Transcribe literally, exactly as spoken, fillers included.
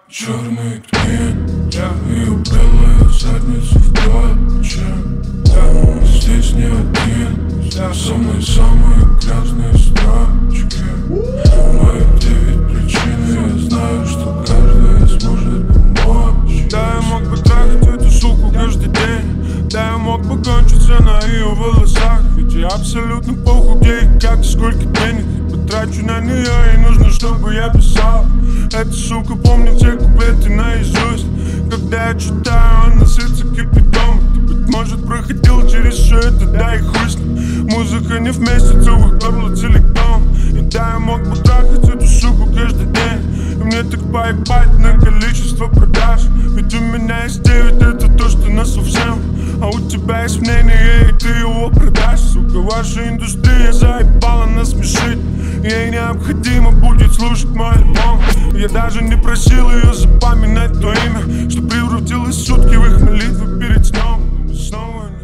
Черный ткань, ее белая задница в плаче. Здесь не один, самые-самые грязные строчки. Мои девять причин, я знаю, что каждая сможет помочь. Да, я мог бы трахать эту суку каждый день. Да, я мог бы кончиться на ее волосах. Ведь я абсолютно похуй, где и как, сколько денег потрачу на нее, ей нужно, чтобы я писал. Эта сука помнит все куплеты наизусть. Когда я читаю, она сытся кипятом. Ты, быть может, проходил через все это, да и хуй с ним. Музыка не в месяцевых горло целиком. И да, я мог бы трахать эту суку каждый день. И мне так поебать на количество продаж. Ведь у меня есть девять, это то, что нас совсем. А у тебя есть мнение, и ты его продашь. Сука, ваша индустрия заебала нас смешить. Ей необходимо будет слушать мой альбом. Я даже не просил ее запоминать то имя, что превратилось сутки в их молитвы перед сном. Снова